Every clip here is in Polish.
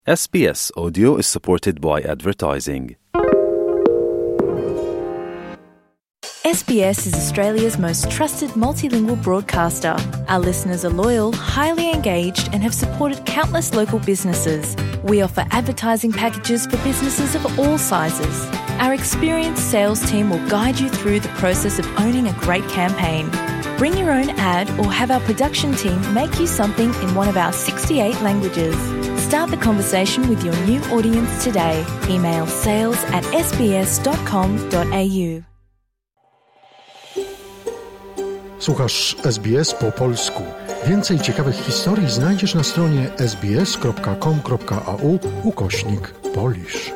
SBS Audio is supported by advertising. SBS is Australia's most trusted multilingual broadcaster. Our listeners are loyal, highly engaged, and have supported countless local businesses. We offer advertising packages for businesses of all sizes. Our experienced sales team will guide you through the process of owning a great campaign. Bring your own ad or have our production team make you something in one of our 68 languages. Start the conversation with your new audience today. Email sales@sbs.com.au. Słuchasz SBS po polsku. Więcej ciekawych historii znajdziesz na stronie sbs.com.au/Polish.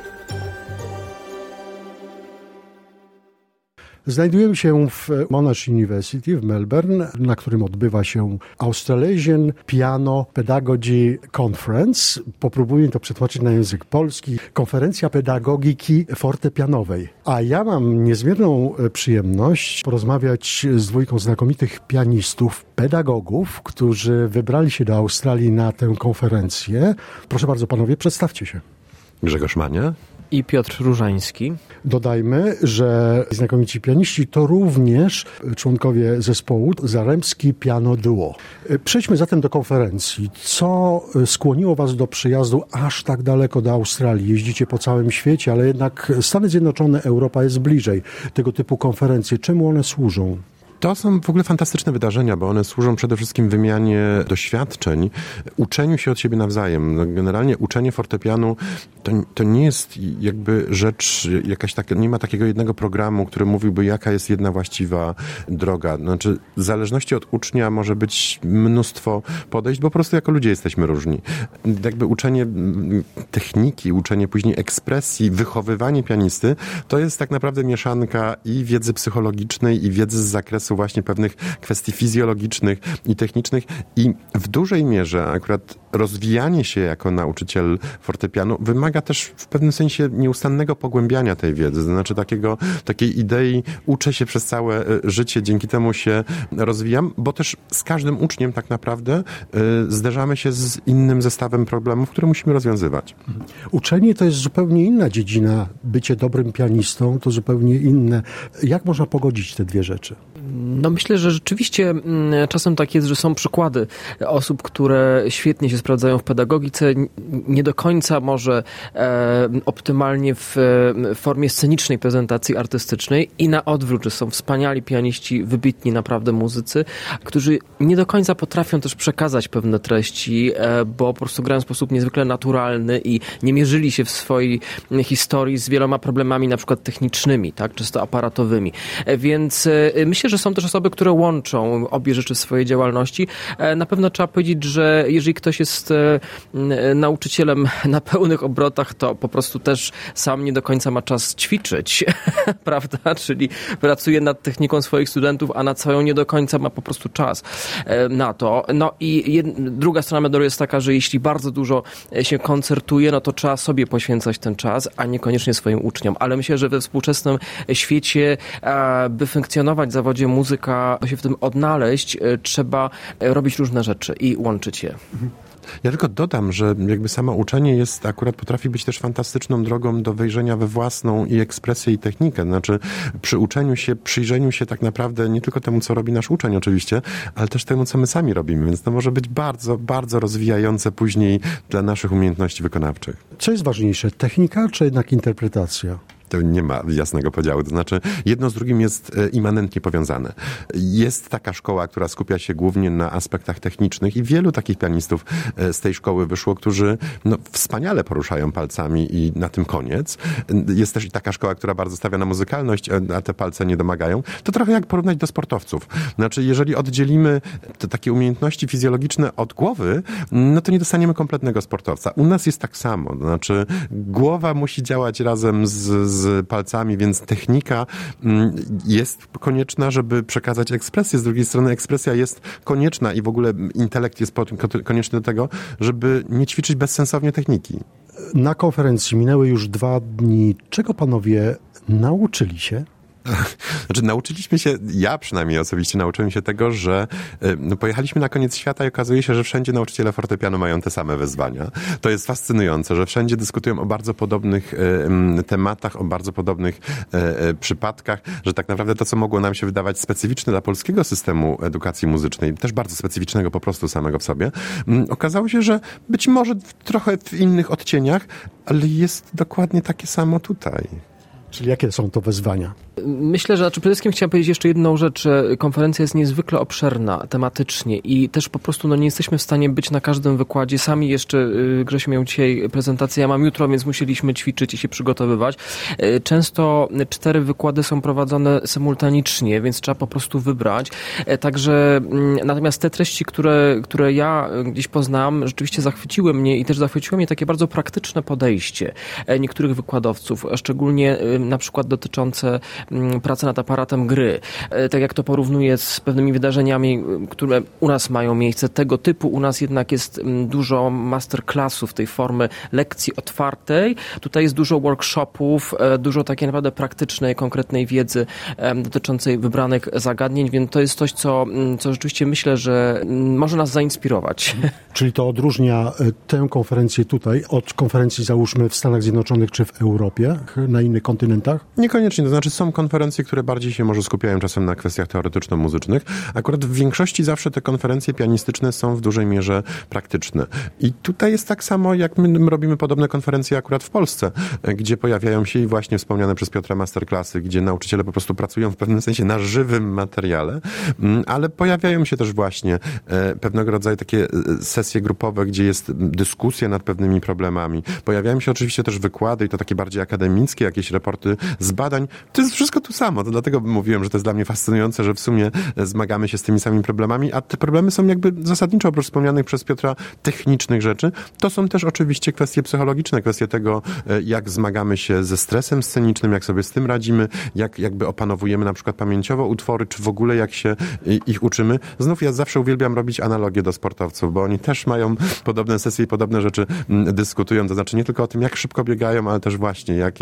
Znajdujemy się w Monash University w Melbourne, na którym odbywa się Australasian Piano Pedagogy Conference. Popróbuję to przetłumaczyć na język polski. Konferencja pedagogiki fortepianowej. A ja mam niezmierną przyjemność porozmawiać z dwójką znakomitych pianistów, pedagogów, którzy wybrali się do Australii na tę konferencję. Proszę bardzo, panowie, przedstawcie się. Grzegorz Mania i Piotr Różański. Dodajmy, że znakomici pianiści to również członkowie zespołu Zaremski Piano Duo. Przejdźmy zatem do konferencji. Co skłoniło was do przyjazdu aż tak daleko do Australii? Jeździcie po całym świecie, ale jednak Stany Zjednoczone, Europa jest bliżej. Tego typu konferencje, czemu one służą? To są w ogóle fantastyczne wydarzenia, bo one służą przede wszystkim wymianie doświadczeń, uczeniu się od siebie nawzajem. No, generalnie uczenie fortepianu to nie jest jakby rzecz jakaś taka, nie ma takiego jednego programu, który mówiłby, jaka jest jedna właściwa droga. Znaczy, w zależności od ucznia może być mnóstwo podejść, bo po prostu jako ludzie jesteśmy różni. Jakby uczenie techniki, uczenie później ekspresji, wychowywanie pianisty, to jest tak naprawdę mieszanka i wiedzy psychologicznej, i wiedzy z zakresu właśnie pewnych kwestii fizjologicznych i technicznych i w dużej mierze akurat rozwijanie się jako nauczyciel fortepianu wymaga też w pewnym sensie nieustannego pogłębiania tej wiedzy, to znaczy takiej idei uczę się przez całe życie, dzięki temu się rozwijam, bo też z każdym uczniem tak naprawdę zderzamy się z innym zestawem problemów, które musimy rozwiązywać. Uczenie to jest zupełnie inna dziedzina. Bycie dobrym pianistą to zupełnie inne. Jak można pogodzić te dwie rzeczy? No myślę, że rzeczywiście czasem tak jest, że są przykłady osób, które świetnie się sprawdzają w pedagogice, nie do końca może optymalnie w formie scenicznej prezentacji artystycznej i na odwrót, że są wspaniali pianiści, wybitni naprawdę muzycy, którzy nie do końca potrafią też przekazać pewne treści, bo po prostu grają w sposób niezwykle naturalny i nie mierzyli się w swojej historii z wieloma problemami na przykład technicznymi, tak, często aparatowymi. Więc myślę, że są też osoby, które łączą obie rzeczy w swojej działalności. Na pewno trzeba powiedzieć, że jeżeli ktoś jest nauczycielem na pełnych obrotach, to po prostu też sam nie do końca ma czas ćwiczyć, prawda? Czyli pracuje nad techniką swoich studentów, a nad swoją nie do końca ma po prostu czas na to. No i druga strona medalu jest taka, że jeśli bardzo dużo się koncertuje, no to trzeba sobie poświęcać ten czas, a niekoniecznie swoim uczniom. Ale myślę, że we współczesnym świecie, by funkcjonować w zawodzie muzyka, się w tym odnaleźć, trzeba robić różne rzeczy i łączyć je. Ja tylko dodam, że jakby samo uczenie potrafi być też fantastyczną drogą do wejrzenia we własną i ekspresję, i technikę. Znaczy przy uczeniu się, przyjrzeniu się tak naprawdę nie tylko temu, co robi nasz uczeń oczywiście, ale też temu, co my sami robimy. Więc to może być bardzo, bardzo rozwijające później dla naszych umiejętności wykonawczych. Co jest ważniejsze, technika czy jednak interpretacja? To nie ma jasnego podziału. To znaczy jedno z drugim jest immanentnie powiązane. Jest taka szkoła, która skupia się głównie na aspektach technicznych i wielu takich pianistów z tej szkoły wyszło, którzy wspaniale poruszają palcami i na tym koniec. Jest też i taka szkoła, która bardzo stawia na muzykalność, a te palce nie domagają. To trochę jak porównać do sportowców. Znaczy jeżeli oddzielimy te takie umiejętności fizjologiczne od głowy, no to nie dostaniemy kompletnego sportowca. U nas jest tak samo. To znaczy głowa musi działać razem z palcami, więc technika jest konieczna, żeby przekazać ekspresję. Z drugiej strony ekspresja jest konieczna i w ogóle intelekt jest konieczny do tego, żeby nie ćwiczyć bezsensownie techniki. Na konferencji minęły już 2 dni. Czego panowie nauczyli się? Znaczy, nauczyliśmy się, ja przynajmniej osobiście nauczyłem się tego, że pojechaliśmy na koniec świata i okazuje się, że wszędzie nauczyciele fortepianu mają te same wyzwania. To jest fascynujące, że wszędzie dyskutują o bardzo podobnych tematach, o bardzo podobnych przypadkach, że tak naprawdę to, co mogło nam się wydawać specyficzne dla polskiego systemu edukacji muzycznej, też bardzo specyficznego po prostu samego w sobie, okazało się, że być może trochę w innych odcieniach, ale jest dokładnie takie samo tutaj. Czyli jakie są to wyzwania? Myślę, że przede wszystkim chciałem powiedzieć jeszcze jedną rzecz, że konferencja jest niezwykle obszerna tematycznie i też po prostu nie jesteśmy w stanie być na każdym wykładzie. Sami jeszcze, Grzesiu miał dzisiaj prezentację, ja mam jutro, więc musieliśmy ćwiczyć i się przygotowywać. Często 4 wykłady są prowadzone symultanicznie, więc trzeba po prostu wybrać. Także natomiast te treści, które ja gdzieś poznałam, rzeczywiście zachwyciły mnie i też zachwyciło mnie takie bardzo praktyczne podejście niektórych wykładowców, szczególnie na przykład dotyczące pracy nad aparatem gry. Tak jak to porównuję z pewnymi wydarzeniami, które u nas mają miejsce tego typu. U nas jednak jest dużo masterclassów tej formy lekcji otwartej. Tutaj jest dużo workshopów, dużo takiej naprawdę praktycznej, konkretnej wiedzy dotyczącej wybranych zagadnień, więc to jest coś, co rzeczywiście myślę, że może nas zainspirować. Czyli to odróżnia tę konferencję tutaj od konferencji, załóżmy, w Stanach Zjednoczonych czy w Europie, na innych kontynentach? Niekoniecznie, to znaczy są konferencje, które bardziej się może skupiają czasem na kwestiach teoretyczno-muzycznych. Akurat w większości zawsze te konferencje pianistyczne są w dużej mierze praktyczne. I tutaj jest tak samo, jak my robimy podobne konferencje akurat w Polsce, gdzie pojawiają się i właśnie wspomniane przez Piotra masterclassy, gdzie nauczyciele po prostu pracują w pewnym sensie na żywym materiale, ale pojawiają się też właśnie pewnego rodzaju takie sesje grupowe, gdzie jest dyskusja nad pewnymi problemami. Pojawiają się oczywiście też wykłady i to takie bardziej akademickie, jakieś raporty z badań. To jest wszystko tu samo. To dlatego mówiłem, że to jest dla mnie fascynujące, że w sumie zmagamy się z tymi samymi problemami, a te problemy są jakby zasadniczo, oprócz wspomnianych przez Piotra technicznych rzeczy, to są też oczywiście kwestie psychologiczne, kwestie tego, jak zmagamy się ze stresem scenicznym, jak sobie z tym radzimy, jak jakby opanowujemy na przykład pamięciowo utwory, czy w ogóle jak się ich uczymy. Znów ja zawsze uwielbiam robić analogię do sportowców, bo oni też mają podobne sesje i podobne rzeczy dyskutują, to znaczy nie tylko o tym, jak szybko biegają, ale też właśnie jak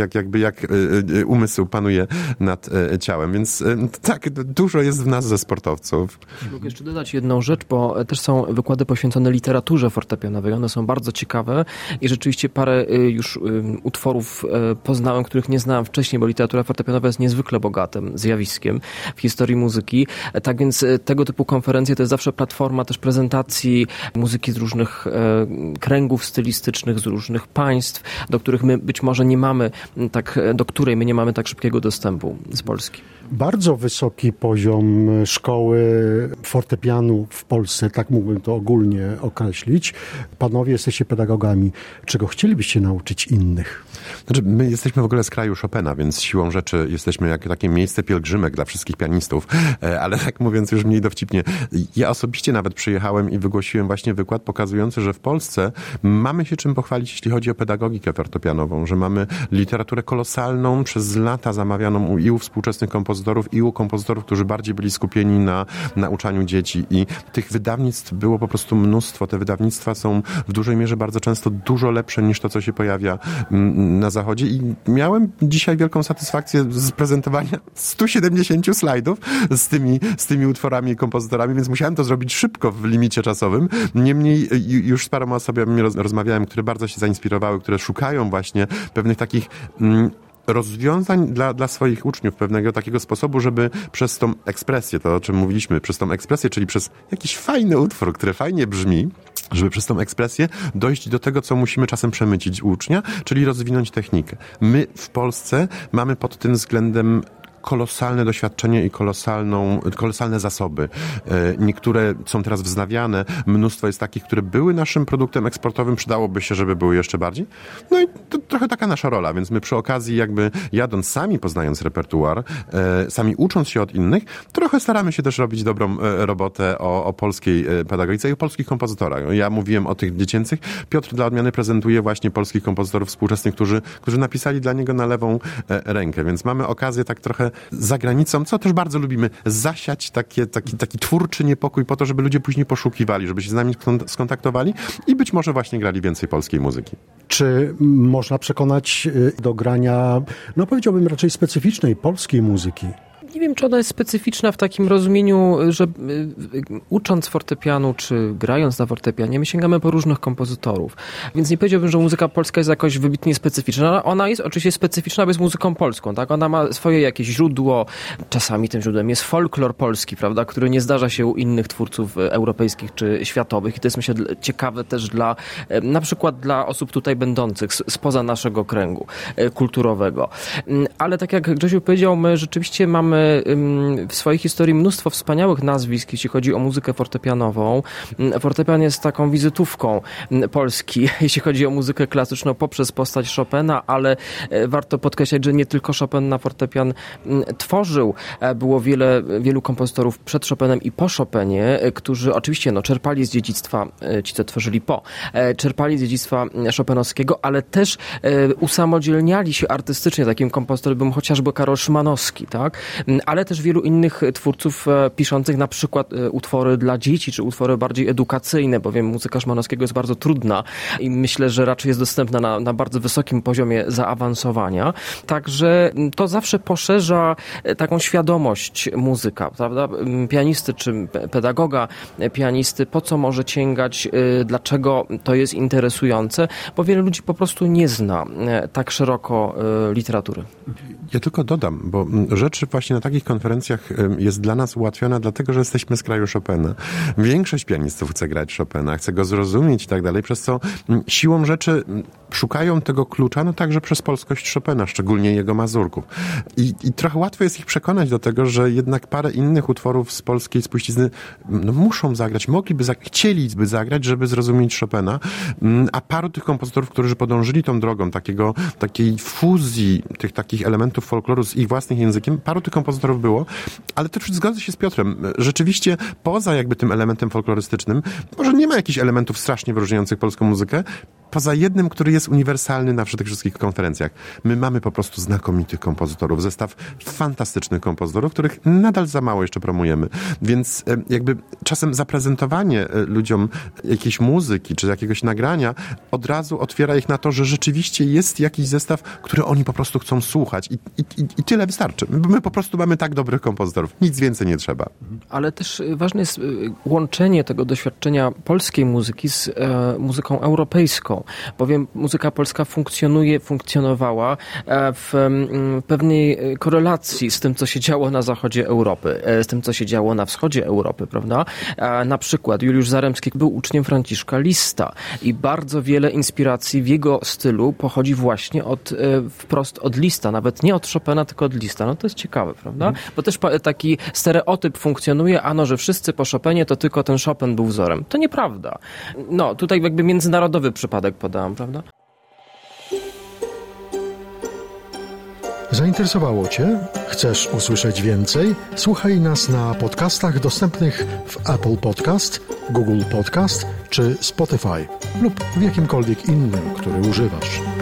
umysł panuje nad ciałem. Więc tak, dużo jest w nas ze sportowców. Mogę jeszcze dodać jedną rzecz, bo też są wykłady poświęcone literaturze fortepianowej. One są bardzo ciekawe i rzeczywiście parę już utworów poznałem, których nie znałem wcześniej, bo literatura fortepianowa jest niezwykle bogatym zjawiskiem w historii muzyki. Tak więc tego typu konferencje to jest zawsze platforma też prezentacji muzyki z różnych kręgów stylistycznych, z różnych państw, do których my być może nie mamy do której my nie mamy tak szybkiego dostępu z Polski. Bardzo wysoki poziom szkoły fortepianu w Polsce, tak mógłbym to ogólnie określić. Panowie, jesteście pedagogami. Czego chcielibyście nauczyć innych? Znaczy, my jesteśmy w ogóle z kraju Chopina, więc siłą rzeczy jesteśmy jak takie miejsce pielgrzymek dla wszystkich pianistów, ale tak mówiąc już mniej dowcipnie, ja osobiście nawet przyjechałem i wygłosiłem właśnie wykład pokazujący, że w Polsce mamy się czym pochwalić, jeśli chodzi o pedagogikę fortepianową, że mamy literaturę kolosalną, przez lata zamawianą i u współczesnych kompozytorów, i u kompozytorów, którzy bardziej byli skupieni na nauczaniu dzieci i tych wydawnictw było po prostu mnóstwo. Te wydawnictwa są w dużej mierze bardzo często dużo lepsze niż to, co się pojawia na Zachodzie i miałem dzisiaj wielką satysfakcję z prezentowania 170 slajdów z tymi utworami i kompozytorami, więc musiałem to zrobić szybko w limicie czasowym. Niemniej już z paroma osobami rozmawiałem, które bardzo się zainspirowały, które szukają właśnie pewnych takich rozwiązań dla swoich uczniów, pewnego takiego sposobu, żeby przez tą ekspresję, to o czym mówiliśmy, przez tą ekspresję, czyli przez jakiś fajny utwór, który fajnie brzmi, żeby przez tą ekspresję dojść do tego, co musimy czasem przemycić u ucznia, czyli rozwinąć technikę. My w Polsce mamy pod tym względem kolosalne doświadczenie i kolosalne zasoby. Niektóre są teraz wznawiane, mnóstwo jest takich, które były naszym produktem eksportowym, przydałoby się, żeby były jeszcze bardziej. No i to trochę taka nasza rola, więc my przy okazji jakby jadąc sami, poznając repertuar, sami ucząc się od innych, trochę staramy się też robić dobrą robotę o polskiej pedagogice i o polskich kompozytorach. Ja mówiłem o tych dziecięcych. Piotr dla odmiany prezentuje właśnie polskich kompozytorów współczesnych, którzy napisali dla niego na lewą rękę, więc mamy okazję tak trochę za granicą, co też bardzo lubimy, zasiać taki twórczy niepokój po to, żeby ludzie później poszukiwali, żeby się z nami skontaktowali i być może właśnie grali więcej polskiej muzyki. Czy można przekonać do grania, powiedziałbym raczej specyficznej polskiej muzyki? Nie wiem, czy ona jest specyficzna w takim rozumieniu, że ucząc fortepianu, czy grając na fortepianie, my sięgamy po różnych kompozytorów. Więc nie powiedziałbym, że muzyka polska jest jakoś wybitnie specyficzna. Ona jest oczywiście specyficzna, bo jest muzyką polską, tak? Ona ma swoje jakieś źródło. Czasami tym źródłem jest folklor polski, prawda? Który nie zdarza się u innych twórców europejskich czy światowych. I to jest, myślę, ciekawe też na przykład dla osób tutaj będących spoza naszego kręgu kulturowego. Ale tak jak Grzesiu powiedział, my rzeczywiście mamy w swojej historii mnóstwo wspaniałych nazwisk, jeśli chodzi o muzykę fortepianową. Fortepian jest taką wizytówką Polski, jeśli chodzi o muzykę klasyczną poprzez postać Chopina, ale warto podkreślać, że nie tylko Chopin na fortepian tworzył. Było wielu kompozytorów przed Chopinem i po Chopinie, którzy oczywiście czerpali z dziedzictwa, ci co tworzyli czerpali z dziedzictwa chopinowskiego, ale też usamodzielniali się artystycznie. Takim kompozytorem był chociażby Karol Szymanowski, tak? Ale też wielu innych twórców piszących na przykład utwory dla dzieci, czy utwory bardziej edukacyjne, bowiem muzyka Szymanowskiego jest bardzo trudna i myślę, że raczej jest dostępna na bardzo wysokim poziomie zaawansowania. Także to zawsze poszerza taką świadomość muzyka, prawda? Pianisty czy pedagoga pianisty, po co może sięgać, dlaczego to jest interesujące, bo wiele ludzi po prostu nie zna tak szeroko literatury. Ja tylko dodam, bo rzecz właśnie na takich konferencjach jest dla nas ułatwiona, dlatego że jesteśmy z kraju Chopina. Większość pianistów chce grać Chopina, chce go zrozumieć i tak dalej, przez co siłą rzeczy szukają tego klucza, także przez polskość Chopina, szczególnie jego mazurków. I trochę łatwo jest ich przekonać do tego, że jednak parę innych utworów z polskiej spuścizny muszą zagrać, chcieliby zagrać, żeby zrozumieć Chopina, a paru tych kompozytorów, którzy podążyli tą drogą takiej fuzji tych takich elementów folkloru z ich własnym językiem, paru tych kompozytorów było, ale też zgodzę się z Piotrem. Rzeczywiście poza jakby tym elementem folklorystycznym, może nie ma jakichś elementów strasznie wyróżniających polską muzykę, poza jednym, który jest uniwersalny na tych wszystkich konferencjach. My mamy po prostu znakomitych kompozytorów, zestaw fantastycznych kompozytorów, których nadal za mało jeszcze promujemy. Więc jakby czasem zaprezentowanie ludziom jakiejś muzyki czy jakiegoś nagrania od razu otwiera ich na to, że rzeczywiście jest jakiś zestaw, który oni po prostu chcą słuchać i tyle wystarczy. My po prostu mamy tak dobrych kompozytorów. Nic więcej nie trzeba. Ale też ważne jest łączenie tego doświadczenia polskiej muzyki z muzyką europejską, bowiem muzyka polska funkcjonowała w pewnej korelacji z tym, co się działo na zachodzie Europy, z tym, co się działo na wschodzie Europy, prawda? Na przykład Juliusz Zaremski był uczniem Franciszka Lista i bardzo wiele inspiracji w jego stylu pochodzi właśnie wprost od Lista, nawet nie od Chopina, tylko od Lista. To jest ciekawe, prawda? Bo też taki stereotyp funkcjonuje, że wszyscy po Chopinie to tylko ten Chopin był wzorem. To nieprawda. Tutaj jakby międzynarodowy przypadek podałam, prawda? Zainteresowało Cię? Chcesz usłyszeć więcej? Słuchaj nas na podcastach dostępnych w Apple Podcast, Google Podcast czy Spotify lub w jakimkolwiek innym, który używasz.